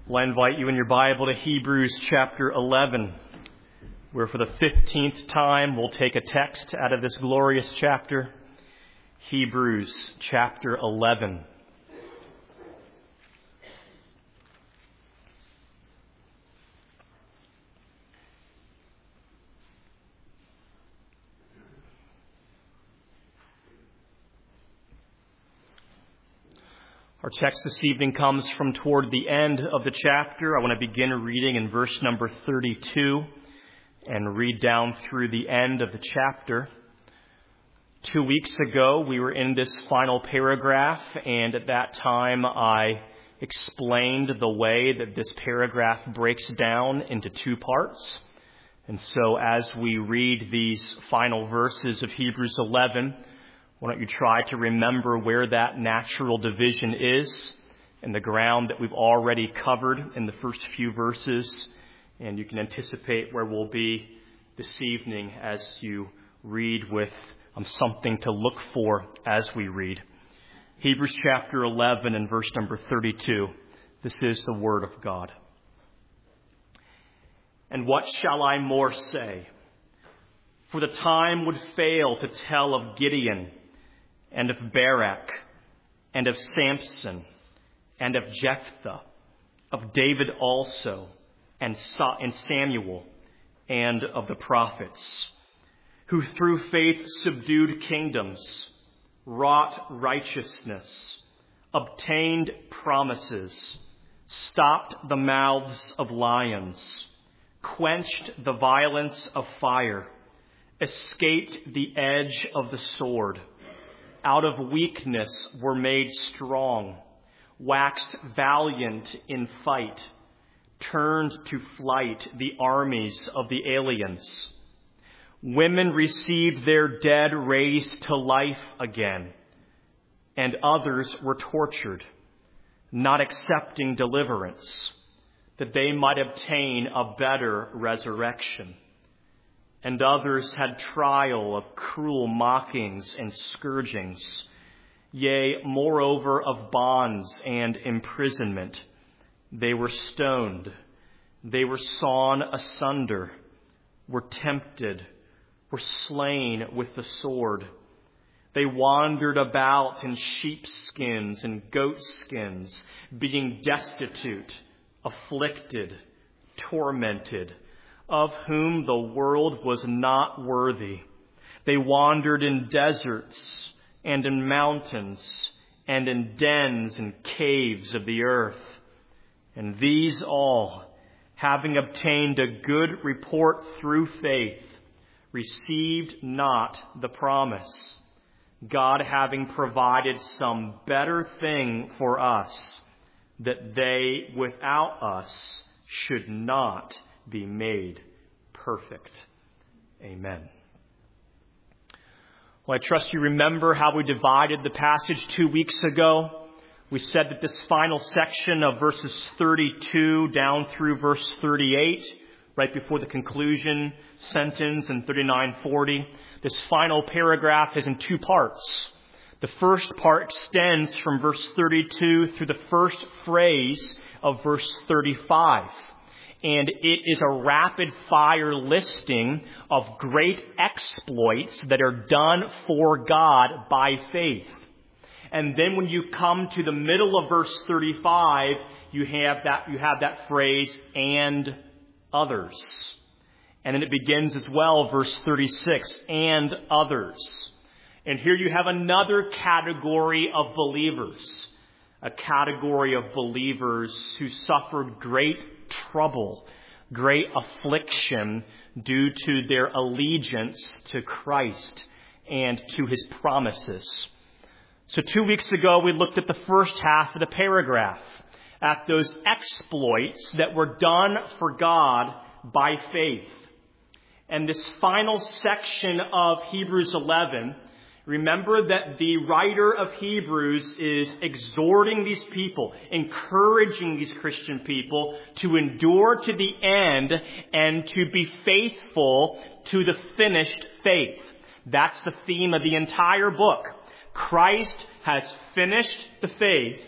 Well, I invite you in your Bible to Hebrews chapter 11, where for the 15th time we'll take a text out of this glorious chapter, Hebrews chapter 11. Our text this evening comes from toward the end of the chapter. I want to begin reading in verse number 32 and read down through the end of the chapter. 2 weeks ago, we were in this final paragraph, and at that time I explained the way that this paragraph breaks down into two parts. And so as we read these final verses of Hebrews 11, why don't you try to remember where that natural division is and the ground that we've already covered in the first few verses, and you can anticipate where we'll be this evening as you read with something to look for as we read. Hebrews chapter 11 and verse number 32. This is the word of God. And what shall I more say? For the time would fail to tell of Gideon, and of Barak, and of Samson, and of Jephthah, of David also, and Samuel, and of the prophets, who through faith subdued kingdoms, wrought righteousness, obtained promises, stopped the mouths of lions, quenched the violence of fire, escaped the edge of the sword, out of weakness were made strong, waxed valiant in fight, turned to flight the armies of the aliens. Women received their dead raised to life again, and others were tortured, not accepting deliverance, that they might obtain a better resurrection. And others had trial of cruel mockings and scourgings, yea, moreover of bonds and imprisonment. They were stoned, they were sawn asunder, were tempted, were slain with the sword. They wandered about in sheepskins and goatskins, being destitute, afflicted, tormented, of whom the world was not worthy. They wandered in deserts and in mountains and in dens and caves of the earth. And these all, having obtained a good report through faith, received not the promise, God having provided some better thing for us, that they without us should not be made perfect. Amen. Well, I trust you remember how we divided the passage 2 weeks ago. We said that this final section of verses 32 down through verse 38, right before the conclusion sentence in 39:40, this final paragraph is in two parts. The first part extends from verse 32 through the first phrase of verse 35. And it is a rapid-fire listing of great exploits that are done for God by faith. And then when you come to the middle of verse 35, you have that phrase, and others. And then it begins as well, verse 36, and others. And here you have another category of believers, a category of believers who suffered great trouble, great affliction due to their allegiance to Christ and to his promises. So 2 weeks ago, we looked at the first half of the paragraph, at those exploits that were done for God by faith. And this final section of Hebrews 11, remember that the writer of Hebrews is exhorting these people, encouraging these Christian people to endure to the end and to be faithful to the finished faith. That's the theme of the entire book. Christ has finished the faith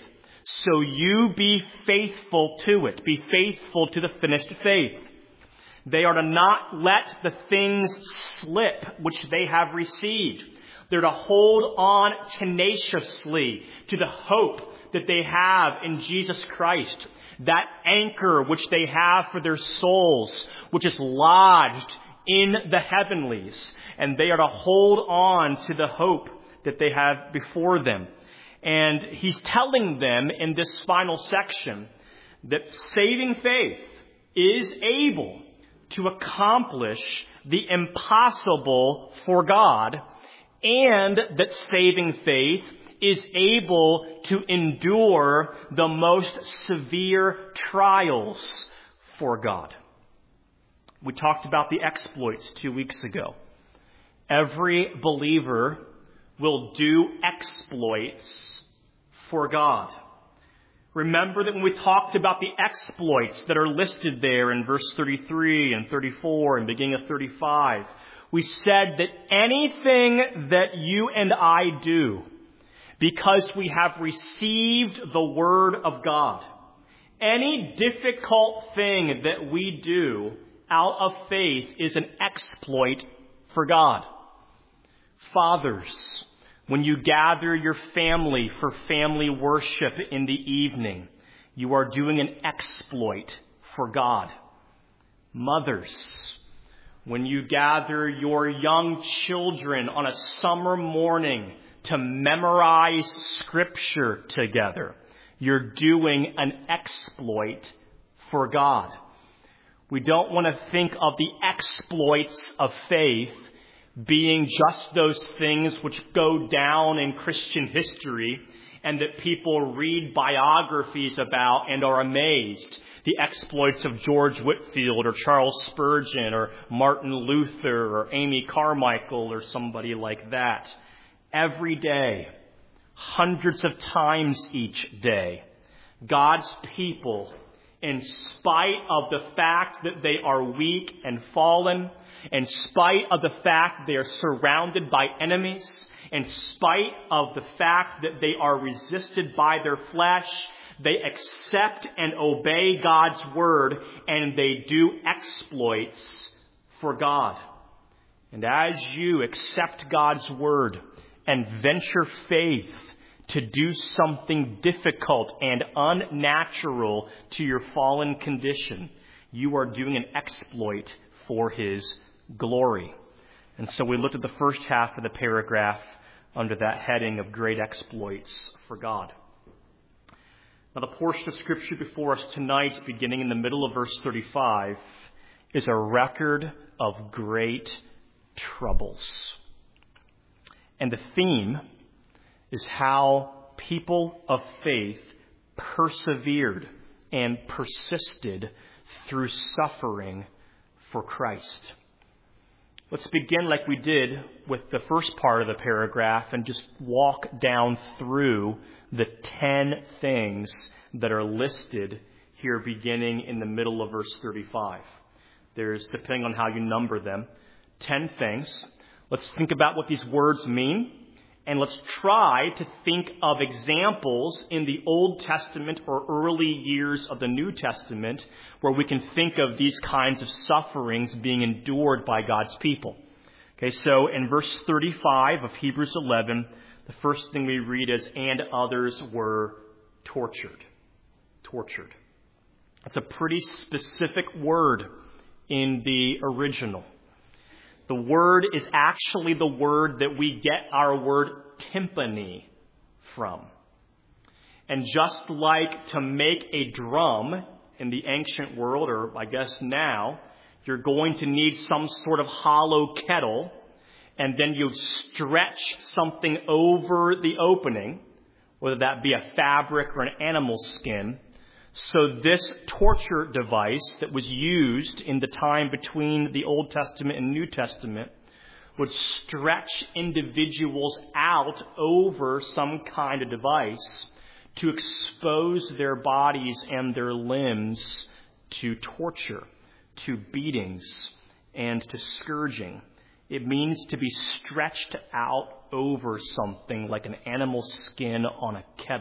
So you be faithful to it. Be faithful to the finished faith. They are to not let the things slip which they have received. They're to hold on tenaciously to the hope that they have in Jesus Christ. That anchor which they have for their souls, which is lodged in the heavenlies. And they are to hold on to the hope that they have before them. And he's telling them in this final section that saving faith is able to accomplish the impossible for God, and that saving faith is able to endure the most severe trials for God. We talked about the exploits 2 weeks ago. Every believer will do exploits for God. Remember that when we talked about the exploits that are listed there in verse 33 and 34 and beginning of 35, we said that anything that you and I do, because we have received the Word of God, any difficult thing that we do out of faith is an exploit for God. Fathers, when you gather your family for family worship in the evening, you are doing an exploit for God. Mothers, when you gather your young children on a summer morning to memorize Scripture together, you're doing an exploit for God. We don't want to think of the exploits of faith being just those things which go down in Christian history and that people read biographies about and are amazed. The exploits of George Whitefield or Charles Spurgeon or Martin Luther or Amy Carmichael or somebody like that. Every day, hundreds of times each day, God's people, in spite of the fact that they are weak and fallen, in spite of the fact they are surrounded by enemies, in spite of the fact that they are resisted by their flesh, they accept and obey God's word, and they do exploits for God. And as you accept God's word and venture faith to do something difficult and unnatural to your fallen condition, you are doing an exploit for His glory. And so we looked at the first half of the paragraph under that heading of great exploits for God. Now, the portion of Scripture before us tonight, beginning in the middle of verse 35, is a record of great troubles. And the theme is how people of faith persevered and persisted through suffering for Christ. Let's begin like we did with the first part of the paragraph and just walk down through the 10 things that are listed here beginning in the middle of verse 35. There's, depending on how you number them, 10 things. Let's think about what these words mean, and let's try to think of examples in the Old Testament or early years of the New Testament where we can think of these kinds of sufferings being endured by God's people. Okay, so in verse 35 of Hebrews 11, the first thing we read is, and others were tortured. Tortured. That's a pretty specific word in the original. The word is actually the word that we get our word timpani from. And just like to make a drum in the ancient world, or I guess now, you're going to need some sort of hollow kettle, and then you stretch something over the opening, whether that be a fabric or an animal skin. So this torture device that was used in the time between the Old Testament and New Testament would stretch individuals out over some kind of device to expose their bodies and their limbs to torture, to beatings, and to scourging. It means to be stretched out over something like an animal skin on a kettle,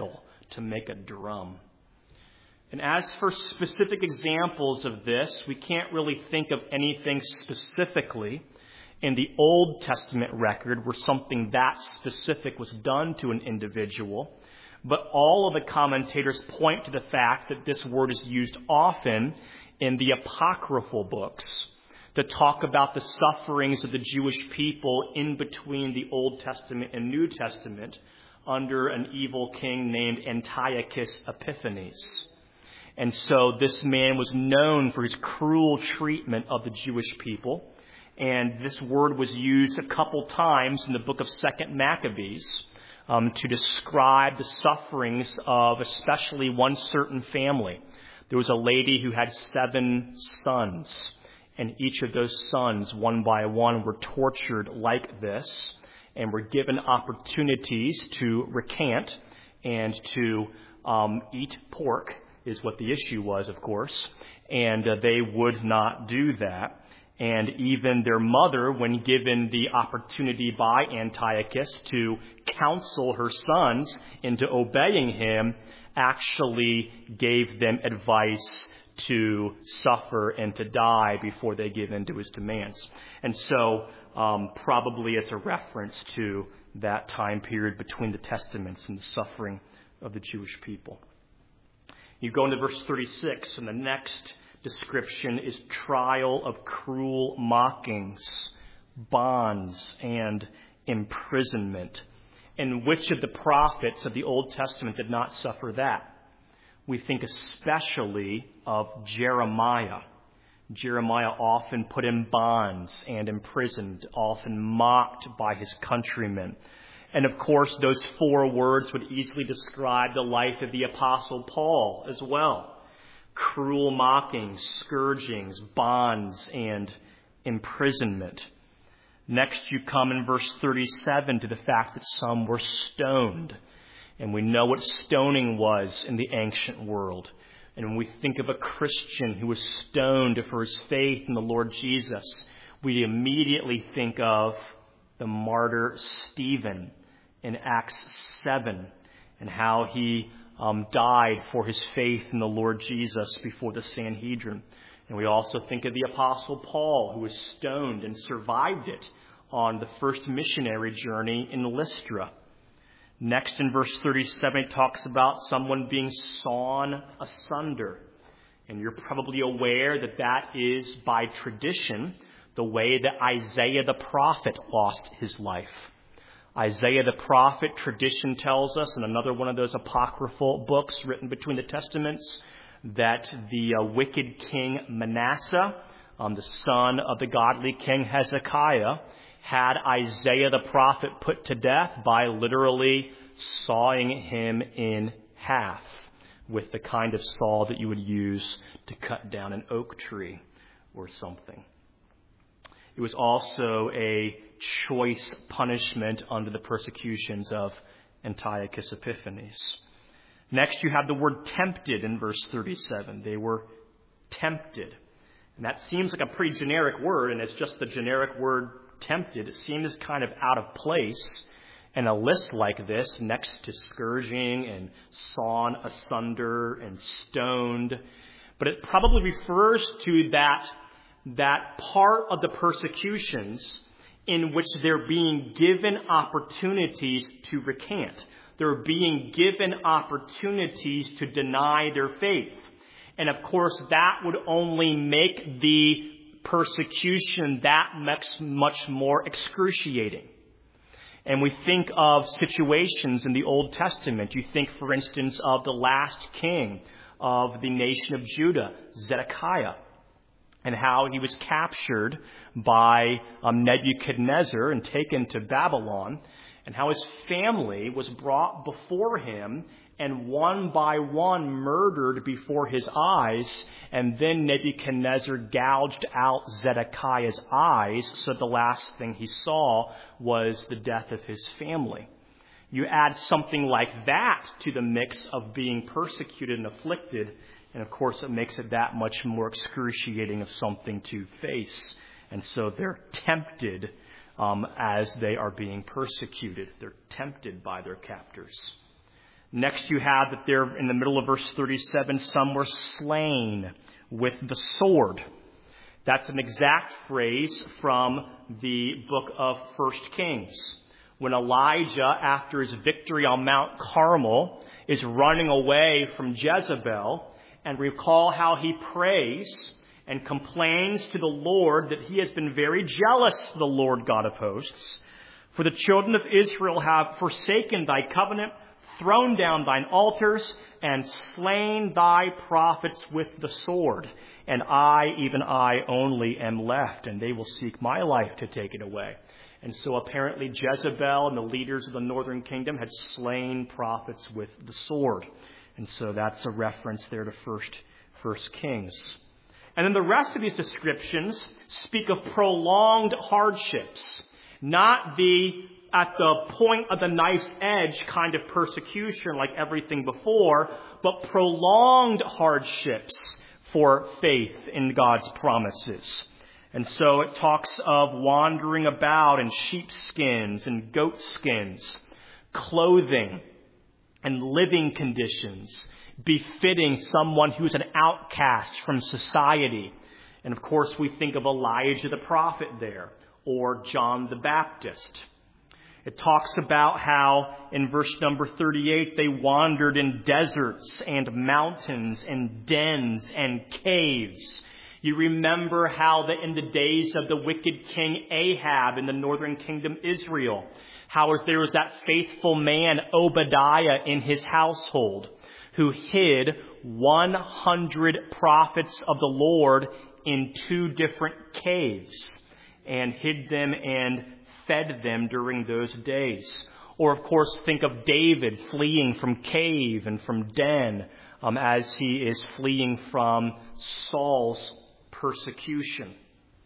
to make a drum. And as for specific examples of this, we can't really think of anything specifically in the Old Testament record where something that specific was done to an individual. But all of the commentators point to the fact that this word is used often in the apocryphal books to talk about the sufferings of the Jewish people in between the Old Testament and New Testament under an evil king named Antiochus Epiphanes. And so this man was known for his cruel treatment of the Jewish people. And this word was used a couple times in the book of 2 Maccabees to describe the sufferings of especially one certain family. There was a lady who had 7 sons, and each of those sons, one by one, were tortured like this and were given opportunities to recant and to eat pork, is what the issue was, of course, and they would not do that. And even their mother, when given the opportunity by Antiochus to counsel her sons into obeying him, actually gave them advice to suffer and to die before they give in to his demands. And so probably it's a reference to that time period between the Testaments and the suffering of the Jewish people. You go into verse 36, and the next description is trial of cruel mockings, bonds, and imprisonment. And which of the prophets of the Old Testament did not suffer that? We think especially of Jeremiah. Jeremiah often put in bonds and imprisoned, often mocked by his countrymen. And of course, those 4 words would easily describe the life of the Apostle Paul as well. Cruel mockings, scourgings, bonds, and imprisonment. Next, you come in verse 37 to the fact that some were stoned. And we know what stoning was in the ancient world. And when we think of a Christian who was stoned for his faith in the Lord Jesus, we immediately think of the martyr Stephen in Acts 7 and how he died for his faith in the Lord Jesus before the Sanhedrin. And we also think of the Apostle Paul, who was stoned and survived it on the first missionary journey in Lystra. Next, in verse 37, it talks about someone being sawn asunder. And you're probably aware that that is, by tradition, the way that Isaiah the prophet lost his life. Isaiah the prophet, tradition tells us, in another one of those apocryphal books written between the Testaments, that the wicked king Manasseh, the son of the godly king Hezekiah, had Isaiah the prophet put to death by literally sawing him in half with the kind of saw that you would use to cut down an oak tree or something. It was also a choice punishment under the persecutions of Antiochus Epiphanes. Next, you have the word tempted in verse 37. They were tempted. And that seems like a pretty generic word, and it's just the generic word tempted. It seems kind of out of place in a list like this, next to scourging and sawn asunder and stoned. But it probably refers to that part of the persecutions in which they're being given opportunities to recant. They're being given opportunities to deny their faith. And of course, that would only make the persecution that much more excruciating. And we think of situations in the Old Testament. You think, for instance, of the last king of the nation of Judah, Zedekiah, and how he was captured by Nebuchadnezzar and taken to Babylon, and how his family was brought before him and one by one murdered before his eyes, and then Nebuchadnezzar gouged out Zedekiah's eyes, so the last thing he saw was the death of his family. You add something like that to the mix of being persecuted and afflicted, and of course it makes it that much more excruciating of something to face. And so they're tempted as they are being persecuted. They're tempted by their captors. Next, you have that there in the middle of verse 37, some were slain with the sword. That's an exact phrase from the book of 1 Kings. When Elijah, after his victory on Mount Carmel, is running away from Jezebel, and recall how he prays and complains to the Lord that he has been very jealous of the Lord God of hosts. For the children of Israel have forsaken thy covenant, thrown down thine altars, and slain thy prophets with the sword. And I, even I only, am left, and they will seek my life to take it away. And so apparently Jezebel and the leaders of the northern kingdom had slain prophets with the sword. And so that's a reference there to First Kings. And then the rest of these descriptions speak of prolonged hardships, not the at the point of the knife's edge kind of persecution like everything before, but prolonged hardships for faith in God's promises. And so it talks of wandering about in sheepskins and goatskins, clothing and living conditions befitting someone who's an outcast from society. And of course, we think of Elijah the prophet there, or John the Baptist. It talks about how in verse number 38, they wandered in deserts and mountains and dens and caves. You remember how that in the days of the wicked king Ahab in the northern kingdom Israel, how there was that faithful man Obadiah in his household who hid 100 prophets of the Lord in 2 different caves and hid them and fed them during those days. Or, of course, think of David fleeing from cave and from den as he is fleeing from Saul's persecution.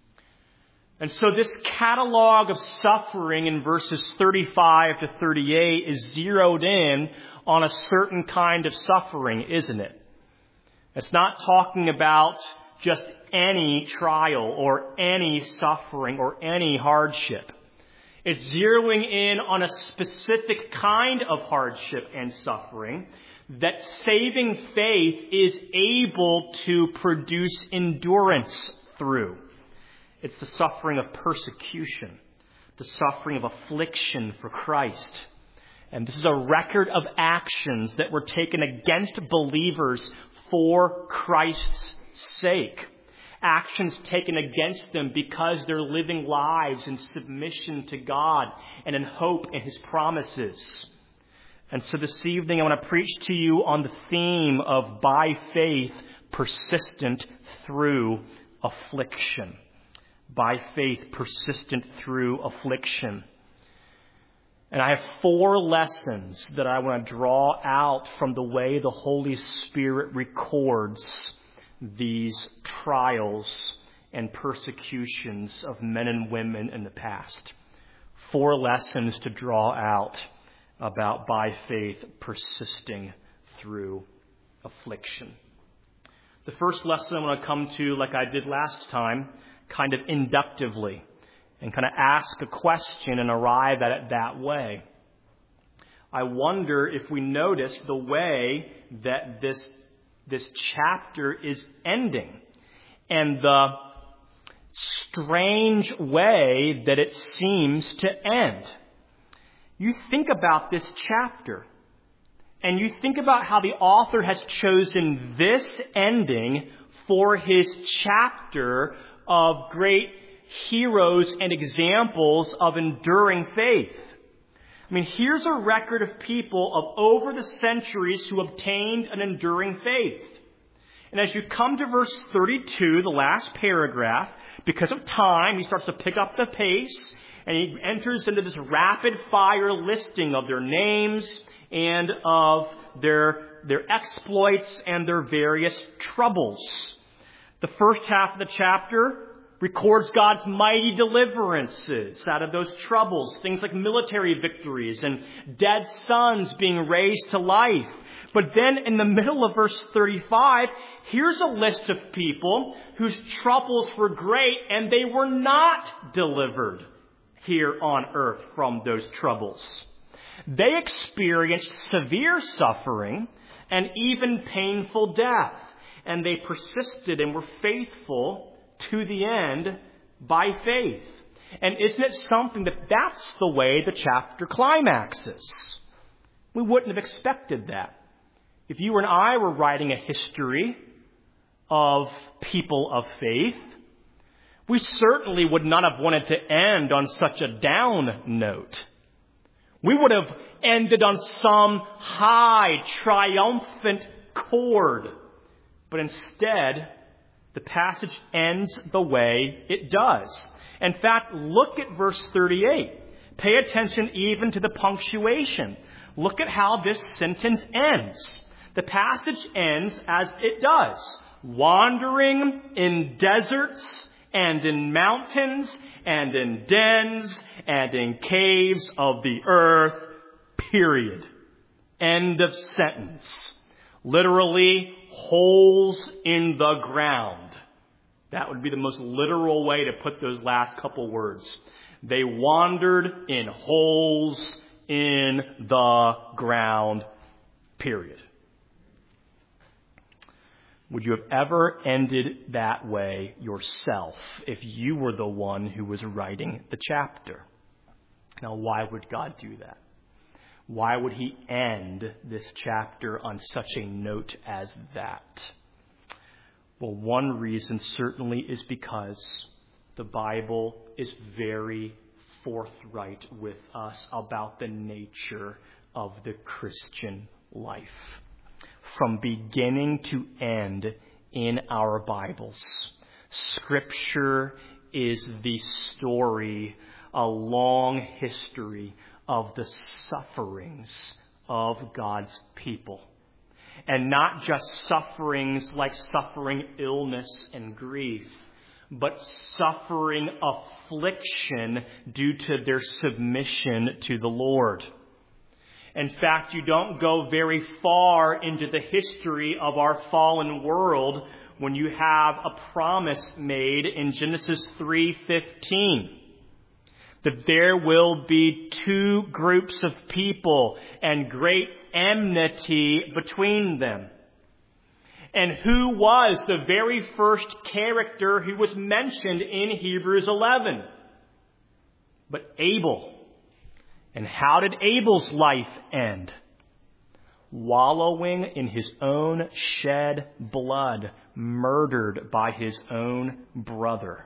And so this catalog of suffering in verses 35 to 38 is zeroed in on a certain kind of suffering, isn't it? It's not talking about just any trial or any suffering or any hardship. It's zeroing in on a specific kind of hardship and suffering that saving faith is able to produce endurance through. It's the suffering of persecution, the suffering of affliction for Christ. And this is a record of actions that were taken against believers for Christ's sake. Actions taken against them because they're living lives in submission to God and in hope in His promises. And so this evening I want to preach to you on the theme of by faith persistent through affliction. By faith persistent through affliction. And I have 4 lessons that I want to draw out from the way the Holy Spirit records these trials and persecutions of men and women in the past. 4 lessons to draw out about by faith persisting through affliction. The first lesson I want to come to, like I did last time, kind of inductively, and kind of ask a question and arrive at it that way. I wonder if we notice the way that this chapter is ending and the strange way that it seems to end. You think about this chapter and you think about how the author has chosen this ending for his chapter of great heroes and examples of enduring faith. I mean, here's a record of people of over the centuries who obtained an enduring faith. And as you come to verse 32, the last paragraph, because of time, he starts to pick up the pace, and he enters into this rapid-fire listing of their names and of their exploits and their various troubles. The first half of the chapter records God's mighty deliverances out of those troubles, things like military victories and dead sons being raised to life. But then in the middle of verse 35, here's a list of people whose troubles were great and they were not delivered here on earth from those troubles. They experienced severe suffering and even painful death, and they persisted and were faithful to the end by faith. And isn't it something that's the way the chapter climaxes? We wouldn't have expected that. If you and I were writing a history of people of faith, we certainly would not have wanted to end on such a down note. We would have ended on some high, triumphant chord. But instead, the passage ends the way it does. In fact, look at verse 38. Pay attention even to the punctuation. Look at how this sentence ends. The passage ends as it does. Wandering in deserts and in mountains and in dens and in caves of the earth, period. End of sentence. Literally, holes in the ground. That would be the most literal way to put those last couple words. They wandered in holes in the ground, period. Would you have ever ended that way yourself if you were the one who was writing the chapter? Now, why would God do that? Why would he end this chapter on such a note as that? Well, one reason certainly is because the Bible is very forthright with us about the nature of the Christian life. From beginning to end in our Bibles, Scripture is the story, a long history of the sufferings of God's people. And not just sufferings like suffering illness and grief, but suffering affliction due to their submission to the Lord. In fact, you don't go very far into the history of our fallen world when you have a promise made in Genesis 3:15. That there will be two groups of people and great enmity between them. And who was the very first character who was mentioned in Hebrews 11? But Abel. And how did Abel's life end? Wallowing in his own shed blood, murdered by his own brother.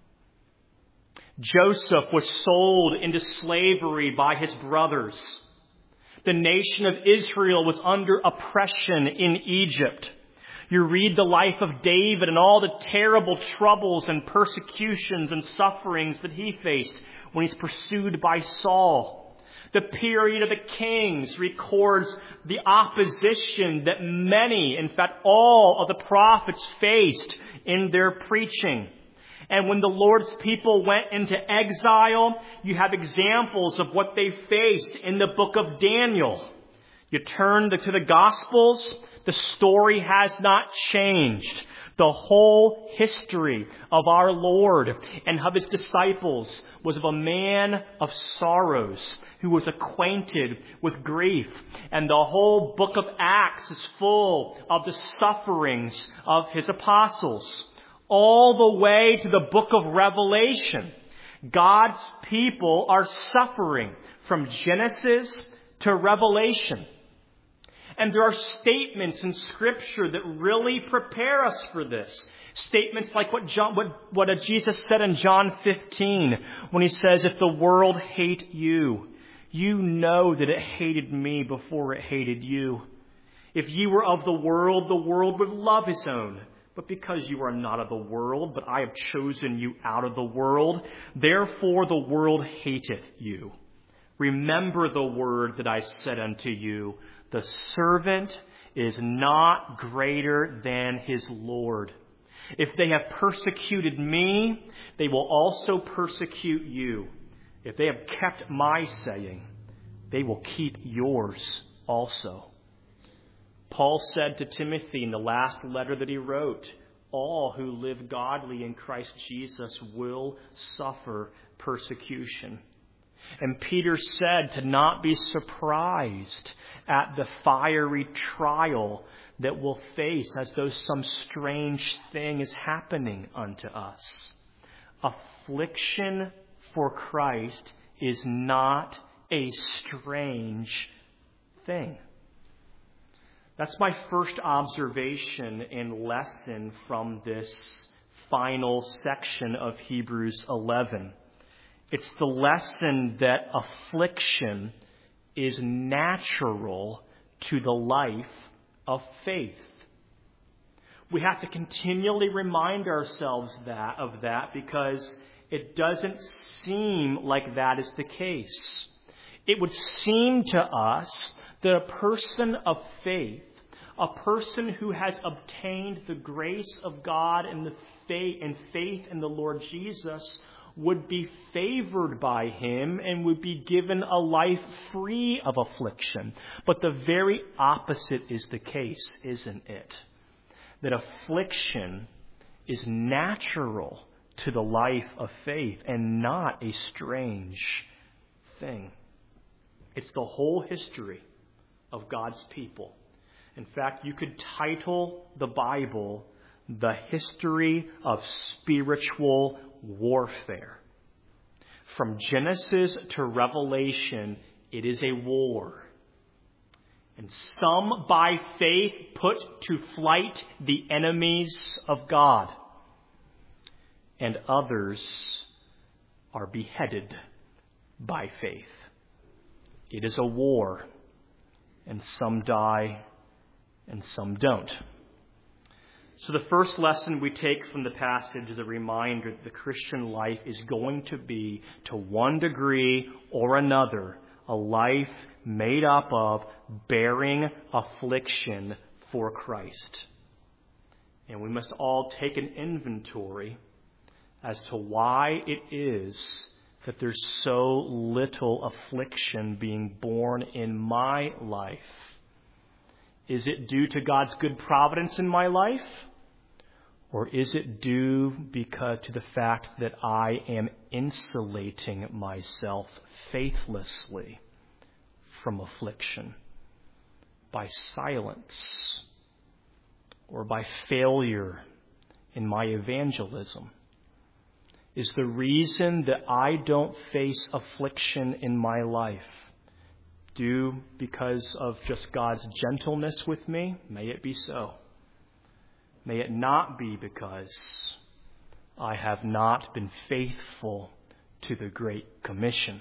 Joseph was sold into slavery by his brothers. The nation of Israel was under oppression in Egypt. You read the life of David and all the terrible troubles and persecutions and sufferings that he faced when he's pursued by Saul. The period of the Kings records the opposition that many, in fact all of the prophets faced in their preaching. And when the Lord's people went into exile, you have examples of what they faced in the book of Daniel. You turn to the Gospels, the story has not changed. The whole history of our Lord and of his disciples was of a man of sorrows who was acquainted with grief. And the whole book of Acts is full of the sufferings of his apostles. All the way to the book of Revelation, God's people are suffering from Genesis to Revelation. And there are statements in Scripture that really prepare us for this. Statements like what Jesus said in John 15 when he says, if the world hate you, you know that it hated me before it hated you. If you were of the world would love his own. But because you are not of the world, but I have chosen you out of the world, therefore the world hateth you. Remember the word that I said unto you, the servant is not greater than his Lord. If they have persecuted me, they will also persecute you. If they have kept my saying, they will keep yours also. Paul said to Timothy in the last letter that he wrote, all who live godly in Christ Jesus will suffer persecution. And Peter said to not be surprised at the fiery trial that we'll face as though some strange thing is happening unto us. Affliction for Christ is not a strange thing. That's my first observation and lesson from this final section of Hebrews 11. It's the lesson that affliction is natural to the life of faith. We have to continually remind ourselves of that because it doesn't seem like that is the case. It would seem to us that a person of faith, a person who has obtained the grace of God and faith in the Lord Jesus, would be favored by him and would be given a life free of affliction. But the very opposite is the case, isn't it? That affliction is natural to the life of faith and not a strange thing. It's the whole history of God's people. In fact, you could title the Bible The History of Spiritual Warfare. From Genesis to Revelation, it is a war. And some by faith put to flight the enemies of God. And others are beheaded by faith. It is a war. And some die and some don't. So the first lesson we take from the passage is a reminder that the Christian life is going to be, to one degree or another, a life made up of bearing affliction for Christ. And we must all take an inventory as to why it is that there's so little affliction being borne in my life. Is it due to God's good providence in my life? Or is it due to the fact that I am insulating myself faithlessly from affliction by silence or by failure in my evangelism? Is the reason that I don't face affliction in my life due because of just God's gentleness with me? May it be so. May it not be because I have not been faithful to the Great Commission.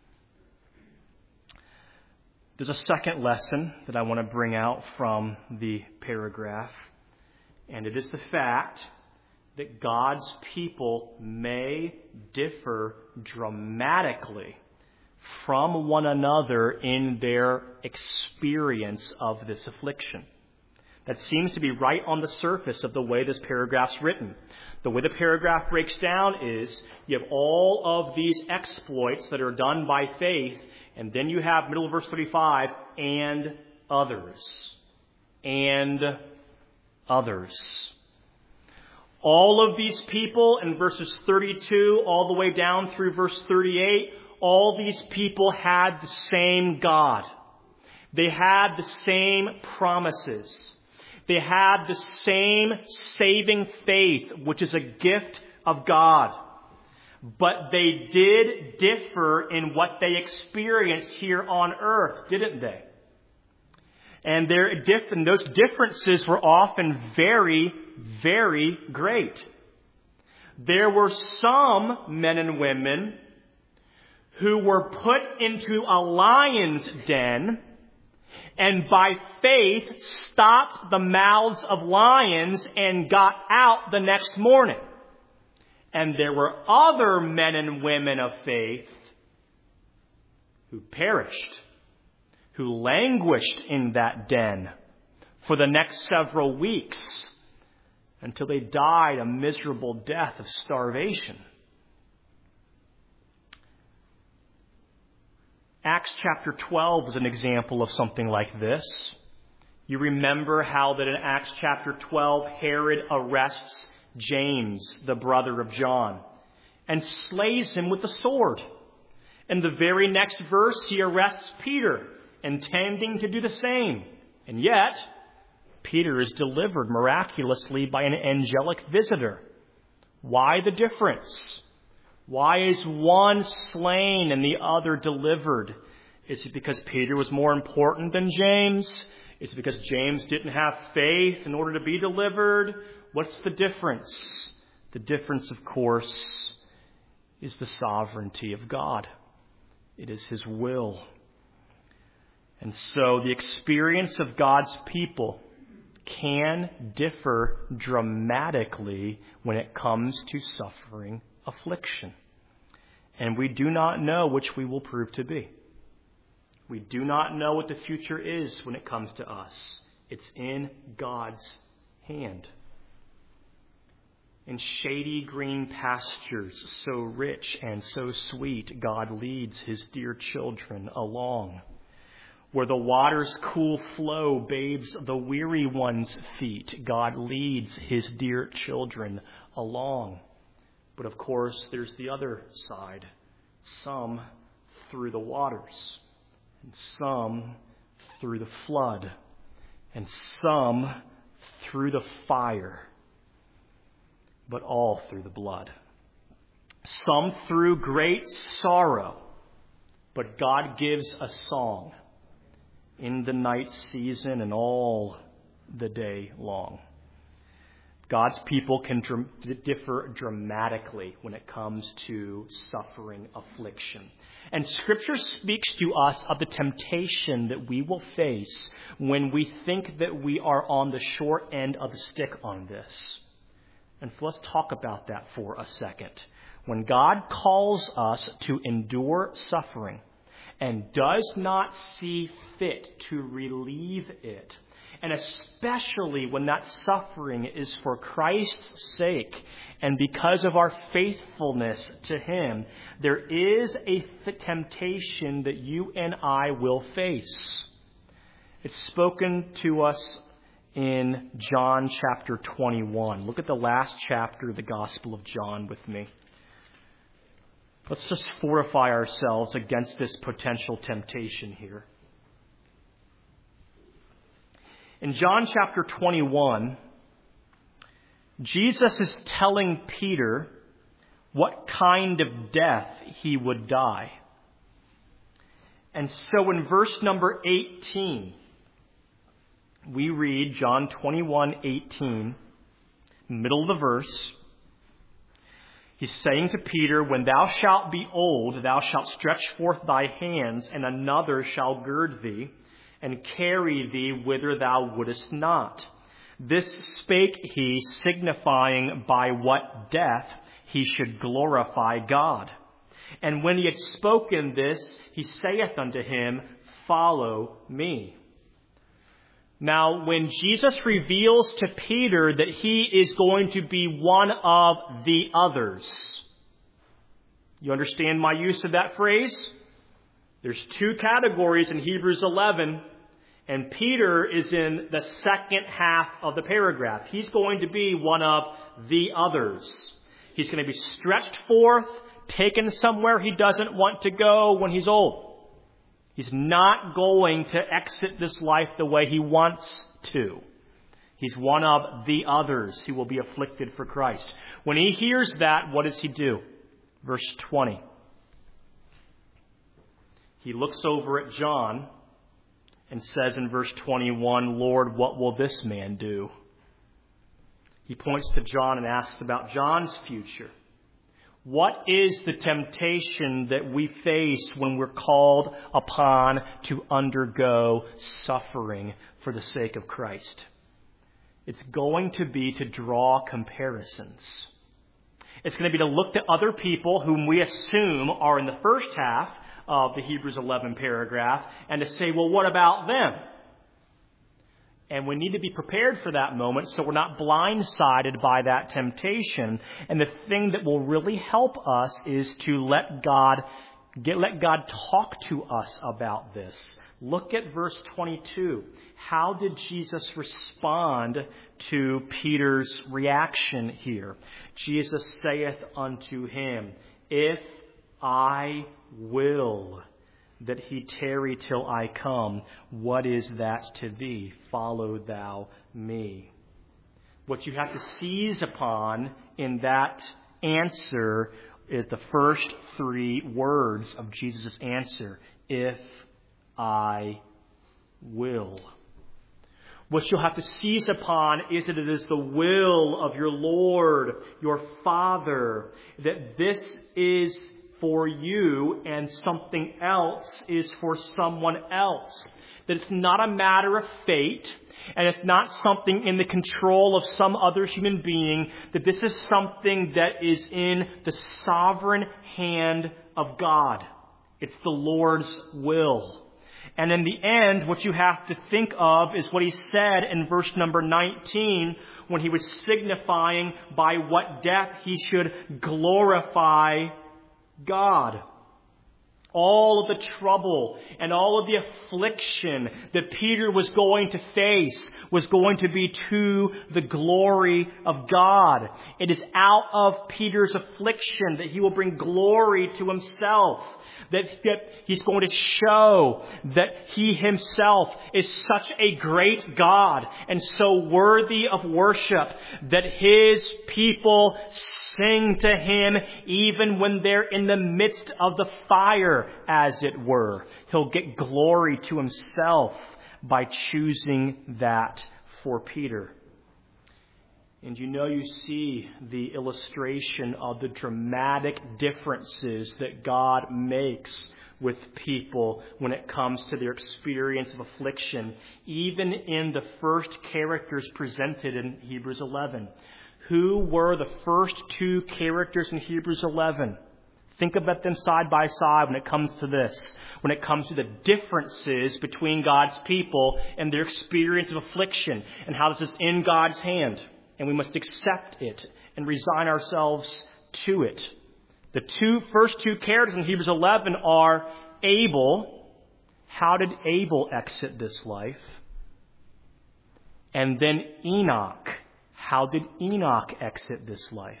There's a second lesson that I want to bring out from the paragraph, and it is the fact that God's people may differ dramatically from one another in their experience of this affliction. That seems to be right on the surface of the way this paragraph's written. The way the paragraph breaks down is you have all of these exploits that are done by faith, and then you have, middle of verse 35, and others. And others. All of these people in verses 32 all the way down through verse 38, all these people had the same God. They had the same promises. They had the same saving faith, which is a gift of God. But they did differ in what they experienced here on earth, didn't they? And those differences were often very, very great. There were some men and women who were put into a lion's den and by faith stopped the mouths of lions and got out the next morning. And there were other men and women of faith who perished, who languished in that den for the next several weeks until they died a miserable death of starvation. Acts chapter 12 is an example of something like this. You remember how that in Acts chapter 12, Herod arrests James, the brother of John, and slays him with the sword. In the very next verse, he arrests Peter, intending to do the same. And yet, Peter is delivered miraculously by an angelic visitor. Why the difference? Why is one slain and the other delivered? Is it because Peter was more important than James? Is it because James didn't have faith in order to be delivered? What's the difference? The difference, of course, is the sovereignty of God. It is His will. And so the experience of God's people can differ dramatically when it comes to suffering affliction. And we do not know which we will prove to be. We do not know what the future is when it comes to us. It's in God's hand. In shady green pastures, so rich and so sweet, God leads His dear children along. Where the water's cool flow bathes the weary one's feet, God leads His dear children along. But of course, there's the other side. Some through the waters, and some through the flood, and some through the fire, but all through the blood. Some through great sorrow, but God gives a song in the night season and all the day long. God's people can differ dramatically when it comes to suffering affliction. And Scripture speaks to us of the temptation that we will face when we think that we are on the short end of the stick on this. And so let's talk about that for a second. When God calls us to endure suffering and does not see fit to relieve it, and especially when that suffering is for Christ's sake and because of our faithfulness to Him, there is a temptation that you and I will face. It's spoken to us in John chapter 21. Look at the last chapter of the Gospel of John with me. Let's just fortify ourselves against this potential temptation here. In John chapter 21, Jesus is telling Peter what kind of death he would die. And so in verse number 18, we read John 21:18, middle of the verse. He's saying to Peter, "When thou shalt be old, thou shalt stretch forth thy hands, and another shall gird thee, and carry thee whither thou wouldest not. This spake he, signifying by what death he should glorify God. And when he had spoken this, he saith unto him, Follow me." Now, when Jesus reveals to Peter that he is going to be one of the others, you understand my use of that phrase? There's two categories in Hebrews 11, and Peter is in the second half of the paragraph. He's going to be one of the others. He's going to be stretched forth, taken somewhere he doesn't want to go when he's old. He's not going to exit this life the way he wants to. He's one of the others who will be afflicted for Christ. When he hears that, what does he do? Verse 20. He looks over at John and says in verse 21, "Lord, what will this man do?" He points to John and asks about John's future. What is the temptation that we face when we're called upon to undergo suffering for the sake of Christ? It's going to be to draw comparisons. It's going to be to look to other people whom we assume are in the first half of the Hebrews 11 paragraph and to say, well, what about them? And we need to be prepared for that moment so we're not blindsided by that temptation. And the thing that will really help us is to let God talk to us about this. Look at verse 22. How did Jesus respond to Peter's reaction here? Jesus saith unto him, "If I will that he tarry till I come. What is that to thee? Follow thou me. What you have to seize upon in that answer is the first three words of Jesus' answer. If I will. What you'll have to seize upon is that it is the will of your Lord, your Father, that this is for you and something else is for someone else. That it's not a matter of fate, and it's not something in the control of some other human being, that this is something that is in the sovereign hand of God. It's the Lord's will. And in the end, what you have to think of is what he said in verse number 19, when he was signifying by what death he should glorify God. All of the trouble and all of the affliction that Peter was going to face was going to be to the glory of God. It is out of Peter's affliction that he will bring glory to himself. That he's going to show that he himself is such a great God and so worthy of worship that his people sing to him even when they're in the midst of the fire, as it were. He'll get glory to himself by choosing that for Peter. And you see the illustration of the dramatic differences that God makes with people when it comes to their experience of affliction, even in the first characters presented in Hebrews 11. Who were the first two characters in Hebrews 11? Think about them side by side when it comes to this. When it comes to the differences between God's people and their experience of affliction and how this is in God's hand. And we must accept it and resign ourselves to it. The first two characters in Hebrews 11 are Abel. How did Abel exit this life? And then Enoch. How did Enoch exit this life?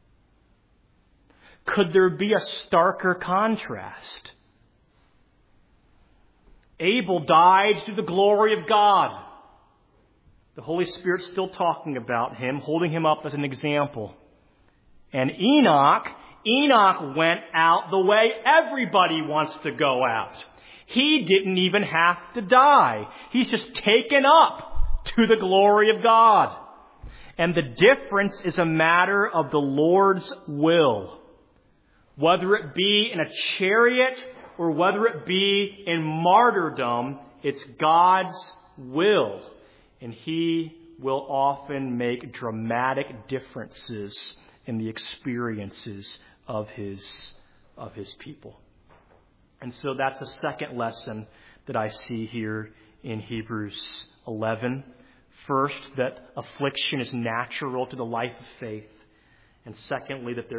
Could there be a starker contrast? Abel died to the glory of God. The Holy Spirit's still talking about him, holding him up as an example. And Enoch went out the way everybody wants to go out. He didn't even have to die. He's just taken up to the glory of God. And the difference is a matter of the Lord's will. Whether it be in a chariot or whether it be in martyrdom, it's God's will. And he will often make dramatic differences in the experiences of his people. And so that's the second lesson that I see here in Hebrews 11. First, that affliction is natural to the life of faith. And secondly, that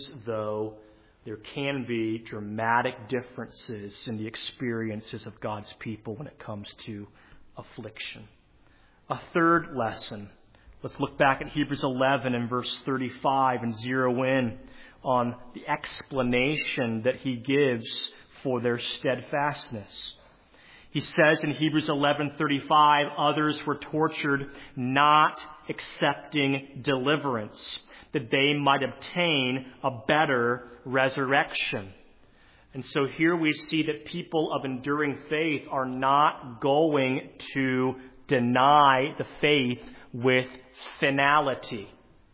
there can be dramatic differences in the experiences of God's people when it comes to affliction. A third lesson. Let's look back at Hebrews 11 and verse 35 and zero in on the explanation that he gives for their steadfastness. He says in Hebrews 11:35, others were tortured, not accepting deliverance, that they might obtain a better resurrection. And so here we see that people of enduring faith are not going to deny the faith with finality.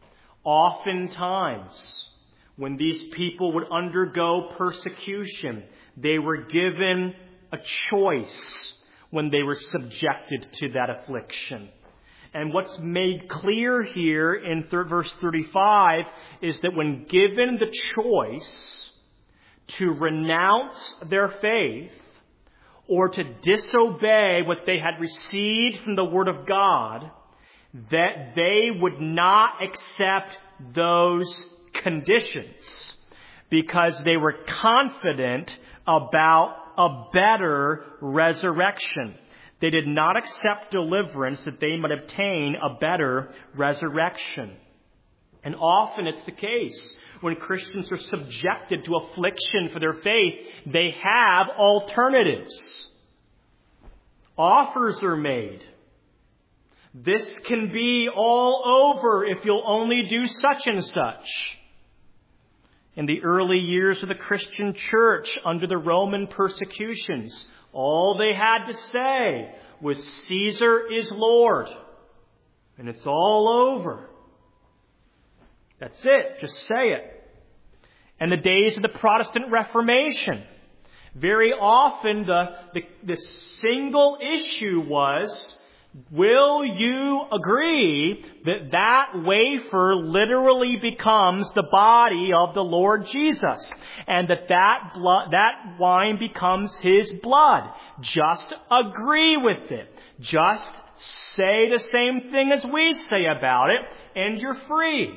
Oftentimes, when these people would undergo persecution, they were given a choice when they were subjected to that affliction. And what's made clear here in verse 35 is that when given the choice to renounce their faith or to disobey what they had received from the Word of God, that they would not accept those conditions because they were confident about a better resurrection. They did not accept deliverance that they might obtain a better resurrection. And often it's the case When Christians are subjected to affliction for their faith, they have alternatives. Offers are made. This can be all over if you'll only do such and such. In the early years of the Christian church under the Roman persecutions, all they had to say was, Caesar is Lord. And it's all over. That's it. Just say it. And the days of the Protestant Reformation, very often the single issue was, will you agree that that wafer literally becomes the body of the Lord Jesus, and that wine becomes His blood? Just agree with it. Just say the same thing as we say about it, and you're free.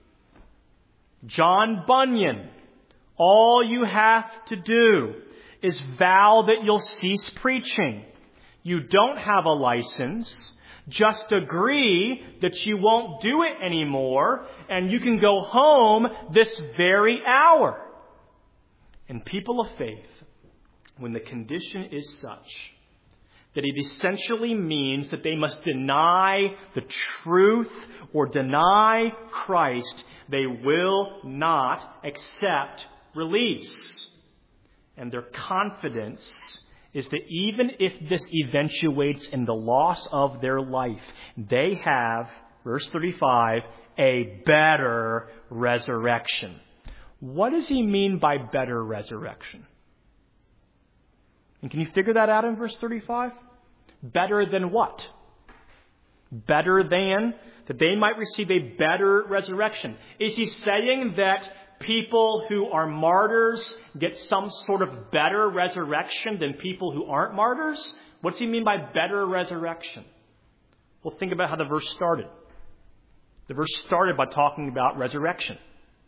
John Bunyan, all you have to do is vow that you'll cease preaching. You don't have a license. Just agree that you won't do it anymore, and you can go home this very hour. And people of faith, when the condition is such that it essentially means that they must deny the truth or deny Christ, they will not accept release. And their confidence is that even if this eventuates in the loss of their life, they have, verse 35, a better resurrection. What does he mean by better resurrection? And can you figure that out in verse 35? Better than what? Better than that they might receive a better resurrection. Is he saying that people who are martyrs get some sort of better resurrection than people who aren't martyrs? What does he mean by better resurrection? Well, think about how the verse started. The verse started by talking about resurrection.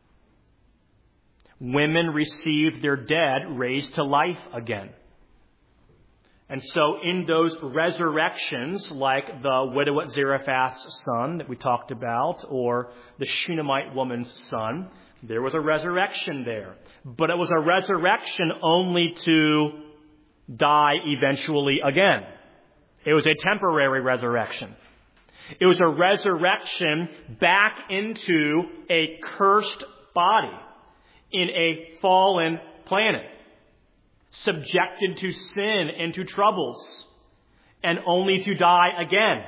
Women received their dead raised to life again. And so in those resurrections, like the widow at Zarephath's son that we talked about, or the Shunammite woman's son, there was a resurrection there. But it was a resurrection only to die eventually again. It was a temporary resurrection. It was a resurrection back into a cursed body in a fallen planet, subjected to sin and to troubles, and only to die again.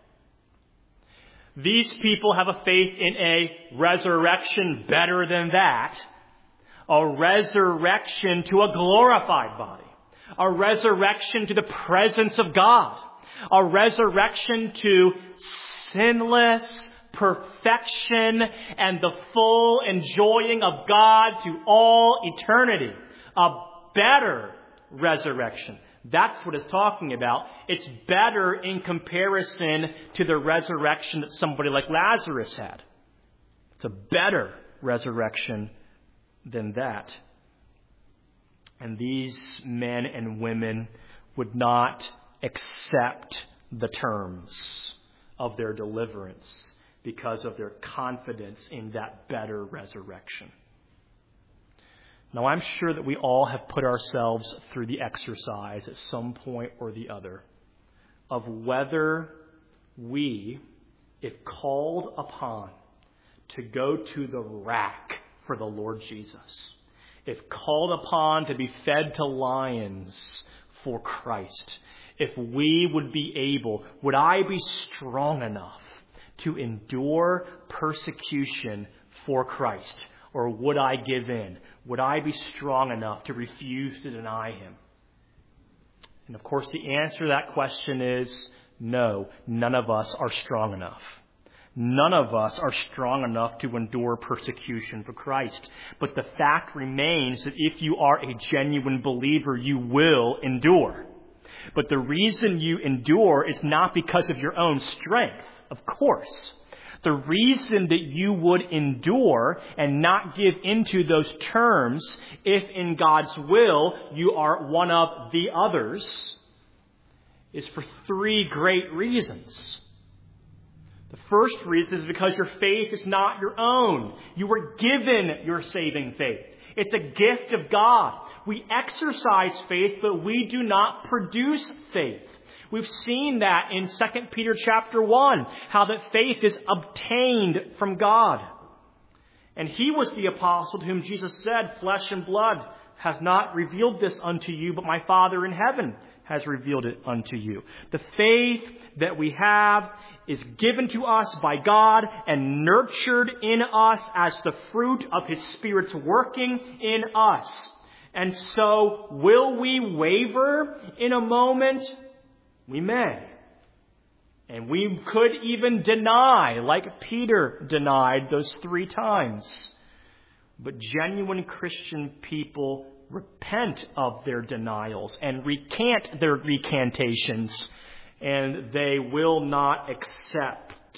These people have a faith in a resurrection better than that, a resurrection to a glorified body, a resurrection to the presence of God, a resurrection to sinless perfection and the full enjoying of God to all eternity, a better resurrection. That's what it's talking about. It's better in comparison to the resurrection that somebody like Lazarus had. It's a better resurrection than that. And these men and women would not accept the terms of their deliverance because of their confidence in that better resurrection. Now, I'm sure that we all have put ourselves through the exercise at some point or the other of whether we, if called upon to go to the rack for the Lord Jesus, if called upon to be fed to lions for Christ, if we would be able, would I be strong enough to endure persecution for Christ? Or would I give in? Would I be strong enough to refuse to deny Him? And of course, the answer to that question is no, none of us are strong enough. None of us are strong enough to endure persecution for Christ. But the fact remains that if you are a genuine believer, you will endure. But the reason you endure is not because of your own strength, of course. The reason that you would endure and not give into those terms, if in God's will you are one of the others, is for three great reasons. The first reason is because your faith is not your own. You were given your saving faith. It's a gift of God. We exercise faith, but we do not produce faith. We've seen that in 2 Peter chapter 1, how that faith is obtained from God. And he was the apostle to whom Jesus said, "Flesh and blood has not revealed this unto you, but my Father in heaven has revealed it unto you." The faith that we have is given to us by God and nurtured in us as the fruit of His Spirit's working in us. And so, will we waver in a moment? We may. And we could even deny, like Peter denied those 3 times. But genuine Christian people repent of their denials and recant their recantations, and they will not accept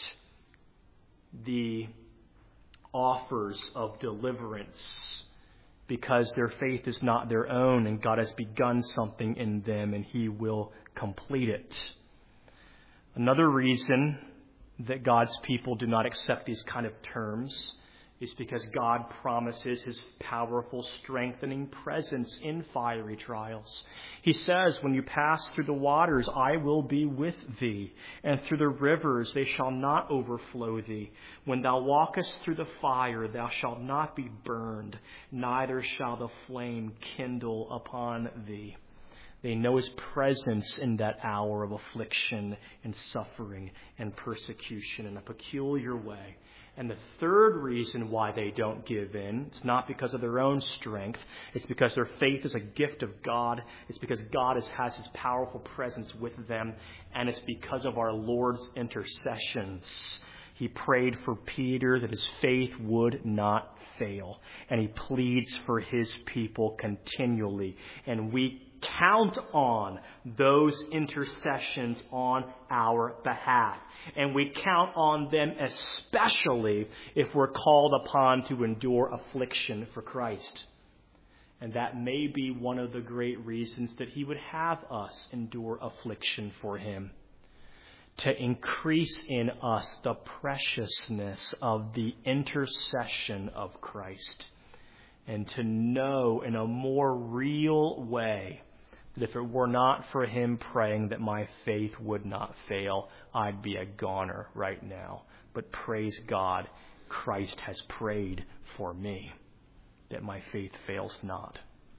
the offers of deliverance because their faith is not their own and God has begun something in them and He will complete it. Another reason that God's people do not accept these kind of terms is because God promises His powerful, strengthening presence in fiery trials. He says, "When you pass through the waters, I will be with thee, and through the rivers they shall not overflow thee. When thou walkest through the fire, thou shalt not be burned, neither shall the flame kindle upon thee." They know His presence in that hour of affliction and suffering and persecution in a peculiar way. And the third reason why they don't give in, it's not because of their own strength. It's because their faith is a gift of God. It's because God has His powerful presence with them. And it's because of our Lord's intercessions. He prayed for Peter that his faith would not fail. And He pleads for His people continually. And we count on those intercessions on our behalf. And we count on them especially if we're called upon to endure affliction for Christ. And that may be one of the great reasons that He would have us endure affliction for Him. To increase in us the preciousness of the intercession of Christ. And to know in a more real way that if it were not for Him praying that my faith would not fail, I'd be a goner right now. But praise God, Christ has prayed for me that my faith fails not.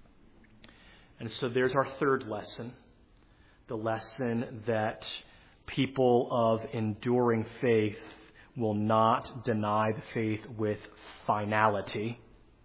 And so there's our third lesson. The lesson that people of enduring faith will not deny the faith with finality.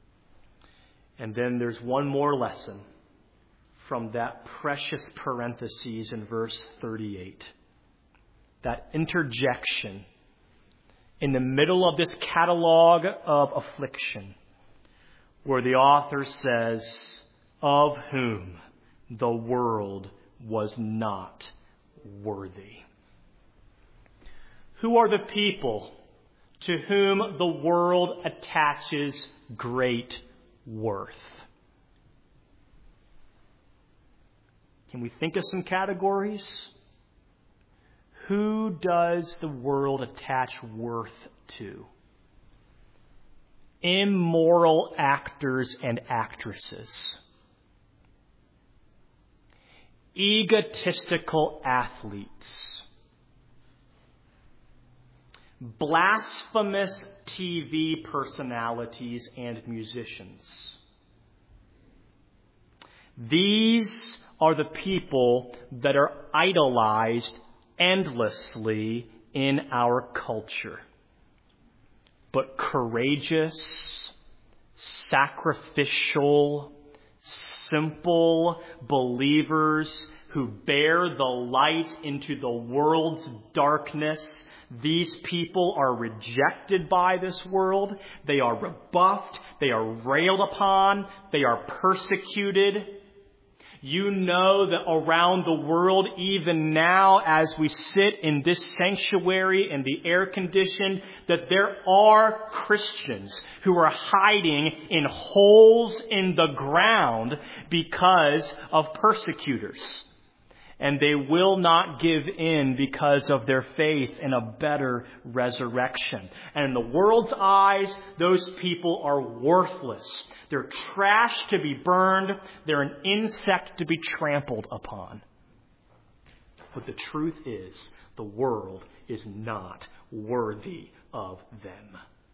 And then there's one more lesson from that precious parenthesis in verse 38. That interjection in the middle of this catalog of affliction, where the author says, "of whom the world was not worthy." Who are the people to whom the world attaches great worth? Can we think of some categories? Who does the world attach worth to? Immoral actors and actresses. Egotistical athletes. Blasphemous TV personalities and musicians. These are the people that are idolized endlessly in our culture. But courageous, sacrificial, simple believers who bear the light into the world's darkness, these people are rejected by this world. They are rebuffed. They are railed upon. They are persecuted. You know that around the world, even now, as we sit in this sanctuary in the air conditioned, that there are Christians who are hiding in holes in the ground because of persecutors. And they will not give in because of their faith in a better resurrection. And in the world's eyes, those people are worthless. They're trash to be burned. They're an insect to be trampled upon. But the truth is, the world is not worthy of them.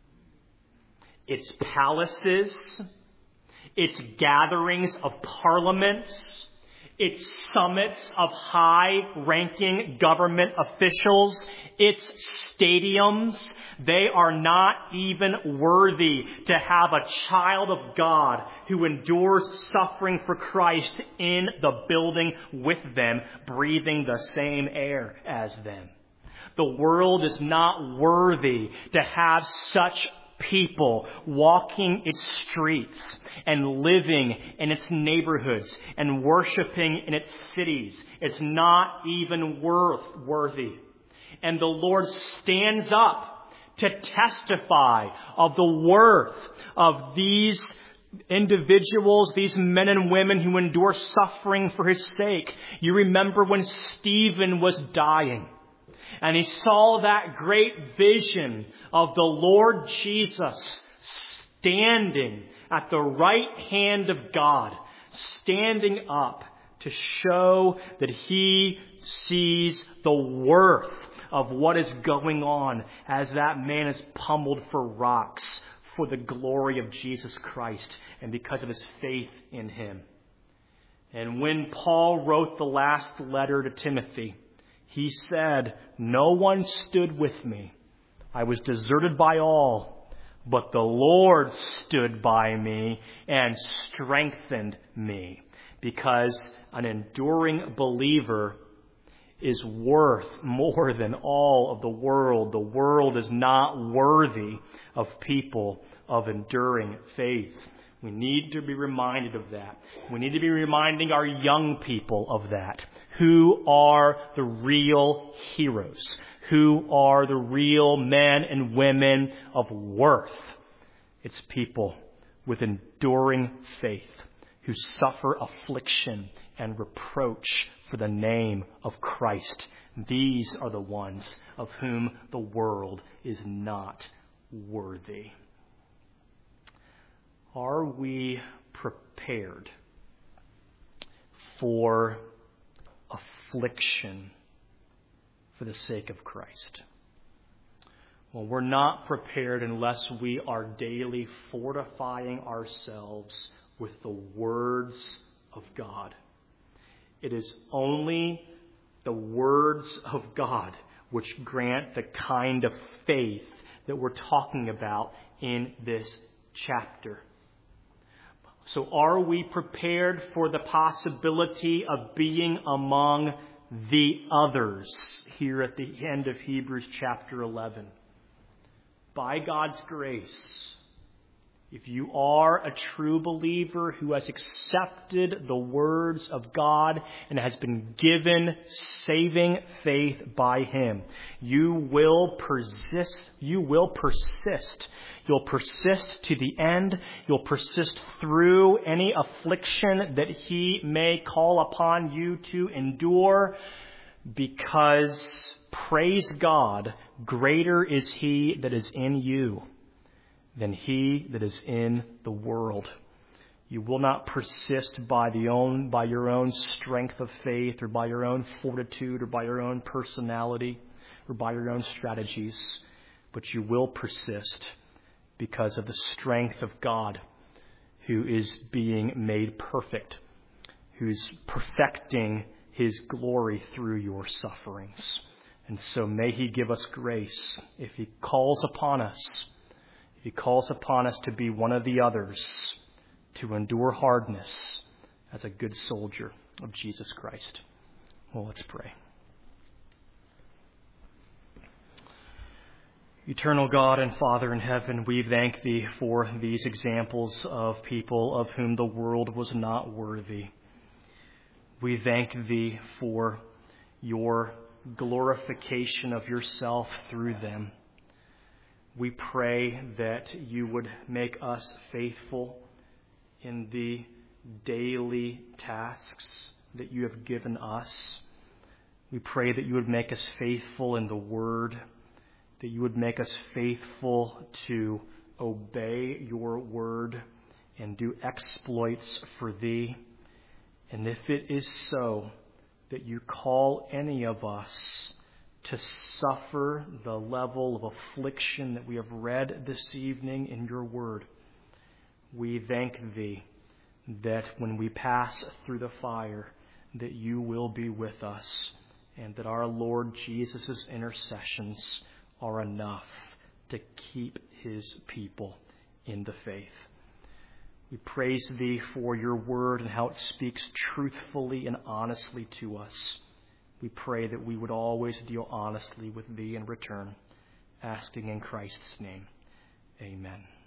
Its palaces, its gatherings of parliaments, its summits of high-ranking government officials, its stadiums, they are not even worthy to have a child of God who endures suffering for Christ in the building with them, breathing the same air as them. The world is not worthy to have such people walking its streets and living in its neighborhoods and worshiping in its cities. It's not even worthy. And the Lord stands up to testify of the worth of these individuals, these men and women who endure suffering for His sake. You remember when Stephen was dying, and he saw that great vision of the Lord Jesus standing at the right hand of God, standing up to show that He sees the worth of what is going on as that man is pummeled for rocks for the glory of Jesus Christ and because of his faith in Him. And when Paul wrote the last letter to Timothy, he said, "No one stood with me. I was deserted by all, but the Lord stood by me and strengthened me," because an enduring believer is worth more than all of the world. The world is not worthy of people of enduring faith. We need to be reminded of that. We need to be reminding our young people of that. Who are the real heroes? Who are the real men and women of worth? It's people with enduring faith who suffer affliction and reproach for the name of Christ. These are the ones of whom the world is not worthy. Are we prepared for affliction for the sake of Christ? Well, we're not prepared unless we are daily fortifying ourselves with the words of God. It is only the words of God which grant the kind of faith that we're talking about in this chapter. So are we prepared for the possibility of being among the others here at the end of Hebrews chapter 11? By God's grace, if you are a true believer who has accepted the words of God and has been given saving faith by Him, you will persist. You'll persist to the end. You'll persist through any affliction that He may call upon you to endure, because, praise God, greater is He that is in you than he that is in the world. You will not persist by your own strength of faith, or by your own fortitude, or by your own personality, or by your own strategies, but you will persist because of the strength of God, who is being made perfect, who's perfecting His glory through your sufferings. And so may He give us grace if He calls upon us. He calls upon us to be one of the others, to endure hardness as a good soldier of Jesus Christ. Well, let's pray. Eternal God and Father in heaven, we thank Thee for these examples of people of whom the world was not worthy. We thank Thee for Your glorification of Yourself through them. We pray that You would make us faithful in the daily tasks that You have given us, We pray that you would make us faithful in the word, that you would make us faithful to obey your word and do exploits for thee. And if it is so that you call any of us to suffer the level of affliction that we have read this evening in your word, we thank thee that when we pass through the fire, that you will be with us, and that our Lord Jesus' intercessions are enough to keep his people in the faith. We praise thee for your word and how it speaks truthfully and honestly to us. We pray that we would always deal honestly with thee in return, asking in Christ's name. Amen.